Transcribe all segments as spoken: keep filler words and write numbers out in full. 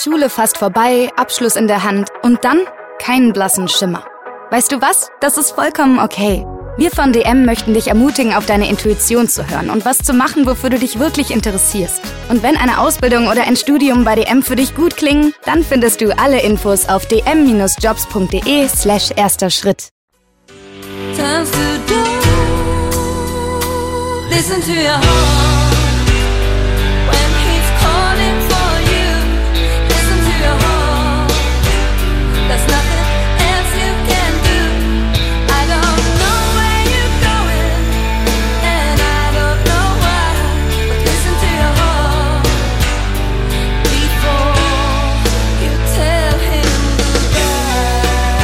Schule fast vorbei, Abschluss in der Hand und dann keinen blassen Schimmer. Weißt du was? Das ist vollkommen okay. Wir von D M möchten dich ermutigen, auf deine Intuition zu hören und was zu machen, wofür du dich wirklich interessierst. Und wenn eine Ausbildung oder ein Studium bei D M für dich gut klingen, dann findest du alle Infos auf dm-jobs.de slash erster Schritt. Times to do, listen to your heart. When he's calling for you, listen to your heart. There's nothing else you can do. I don't know where you're going, and I don't know why, but listen to your heart before you tell him goodbye.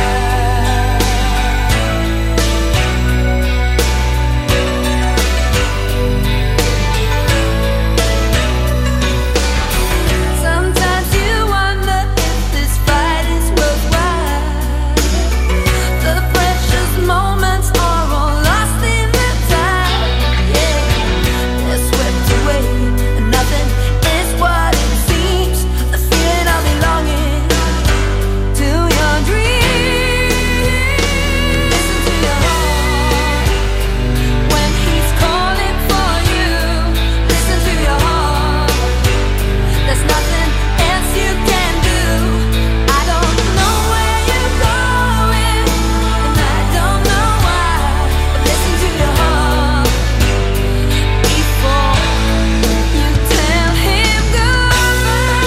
Sometimes you wonder if this fight is worthwhile. The precious moments are all lost in the tide. Yeah, they're swept away, and nothing is what it seems. The feeling of belonging to your dreams. Listen to your heart when he's calling for you. Listen to your heart. There's nothing else you can do. I don't know where you're going, and I don't know why, but listen to your heart before you tell him goodbye.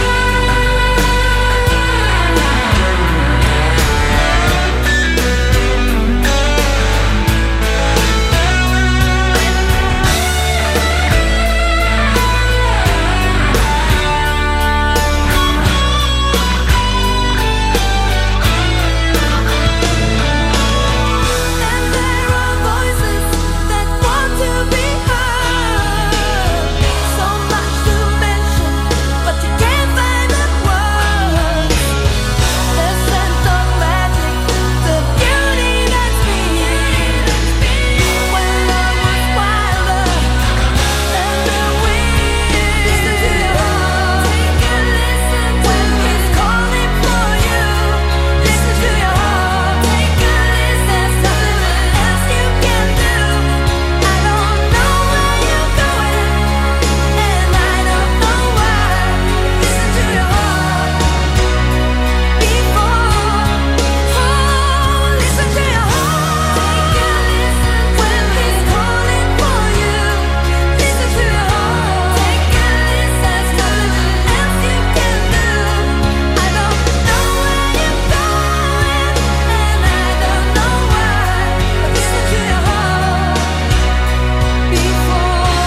And there are voices that want to be heard. So much to mention, but you can't find the words. The sense of magic, the beauty that's been. When love was wilder than the wind. Listen to your heart. Take a listen when he's calling for you. Listen to your heart. Take a listen. There's nothing else you can do. I don't know where you're going, and I don't know why. Listen to your heart before. Oh, listen to your heart. Take a listen when he's calling for you. Listen to your heart. Take a listen. There's nothing else you can do. I don't know where you're going, and I don't know why. But listen to your heart before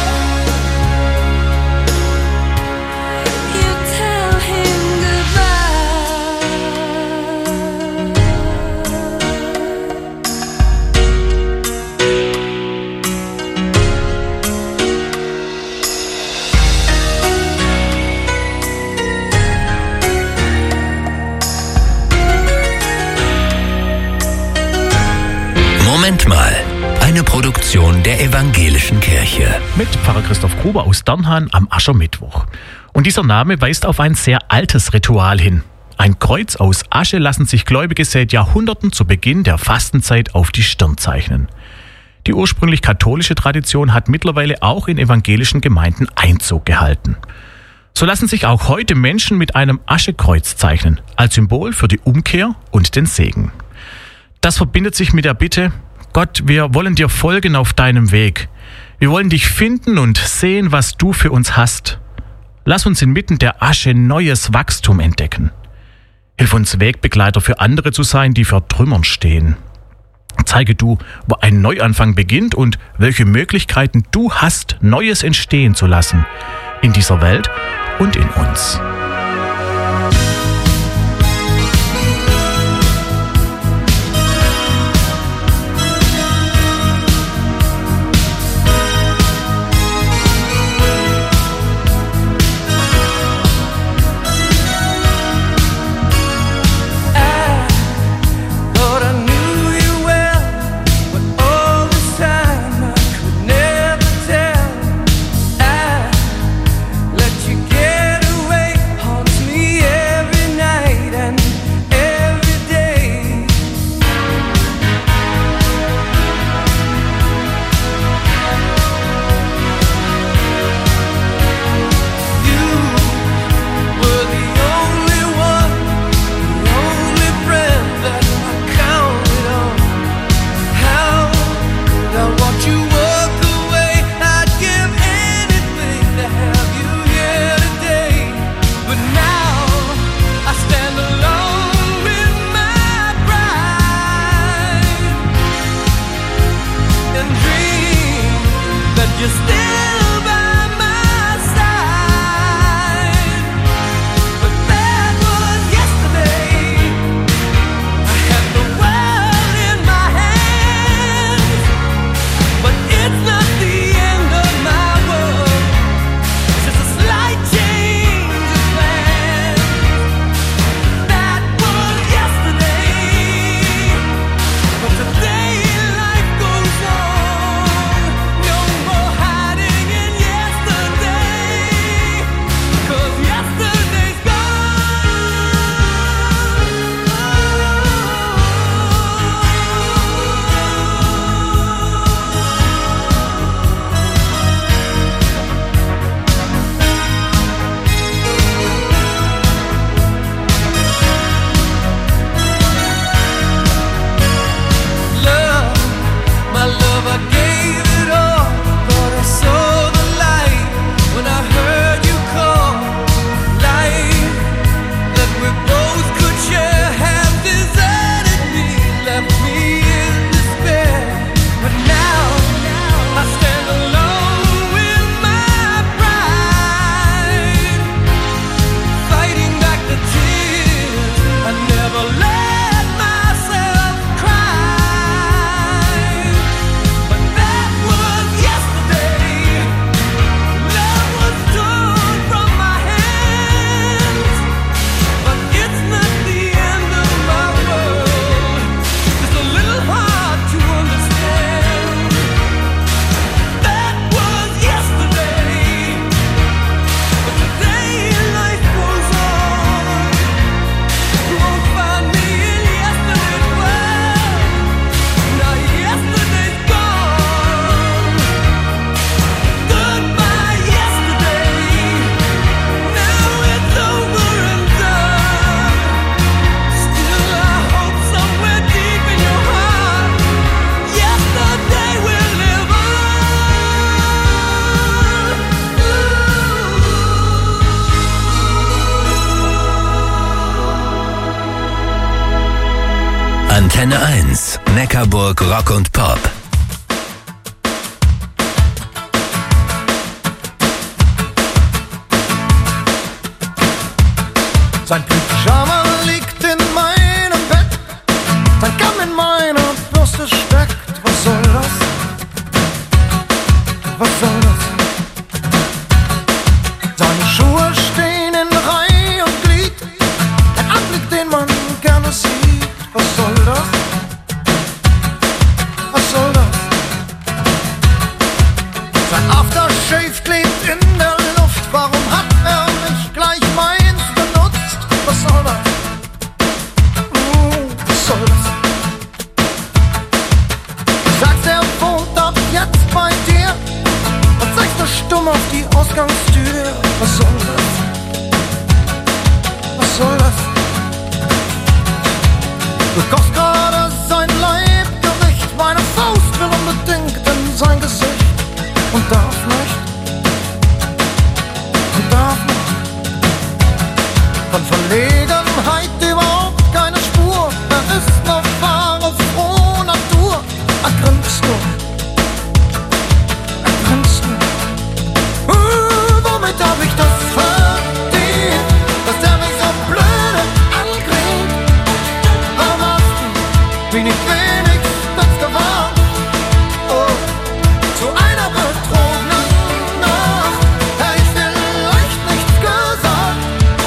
you tell him goodbye. Moment mal, eine Produktion der Evangelischen Kirche. Mit Pfarrer Christoph Gruber aus Dernhahn am Aschermittwoch. Und dieser Name weist auf ein sehr altes Ritual hin. Ein Kreuz aus Asche lassen sich Gläubige seit Jahrhunderten zu Beginn der Fastenzeit auf die Stirn zeichnen. Die ursprünglich katholische Tradition hat mittlerweile auch in evangelischen Gemeinden Einzug gehalten. So lassen sich auch heute Menschen mit einem Aschekreuz zeichnen, als Symbol für die Umkehr und den Segen. Das verbindet sich mit der Bitte: Gott, wir wollen dir folgen auf deinem Weg. Wir wollen dich finden und sehen, was du für uns hast. Lass uns inmitten der Asche neues Wachstum entdecken. Hilf uns, Wegbegleiter für andere zu sein, die vor Trümmern stehen. Zeige du, wo ein Neuanfang beginnt und welche Möglichkeiten du hast, Neues entstehen zu lassen. In dieser Welt und in uns. Let you get away. Antenne eins, Neckarburg Rock und Pop. Sein Pyjama liegt in meinem Bett, sein Kamm in meiner Bürste steckt. Was soll das? Was soll das? Seine Schuhe stehen in Reihe und Glied, ein Anblick, den man gerne sieht. Was soll das? Was soll das? Sein Aftershave klebt in der Luft, warum hat er nicht gleich meins benutzt? Was soll das? Uh, was soll das? Du sagst, er wohnt ab jetzt bei dir und zeigst nur stumm auf die Ausgangstür. Was soll das? Was soll das? Du kochst gerade sein Leibgericht, meine Faust will unbedingt in sein Gesicht und darf nicht, und darf nicht. Von Verlegenheit überhaupt keine Spur, er ist noch wahre frohe Natur. Er grinst nur, er grinst nur. Uh, womit hab ich das verdient, dass er mich so blöde ankriegt? Warum hast du mich nicht wenigstens gewarnt? Oh, zu einer betrogenen Nacht hätte ich vielleicht nichts gesagt.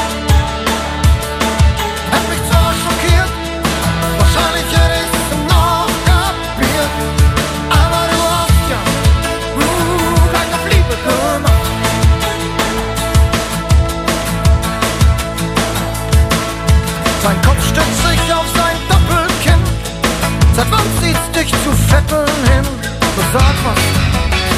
Hätte mich zwar schockiert, wahrscheinlich hätte ich's noch kapiert, aber du hast ja uh, gleich auf Liebe gemacht. Sein Kopf stützt sich auf sein Doppelkinn, seit wann zieht's dich zu Vetteln hin? So sag was.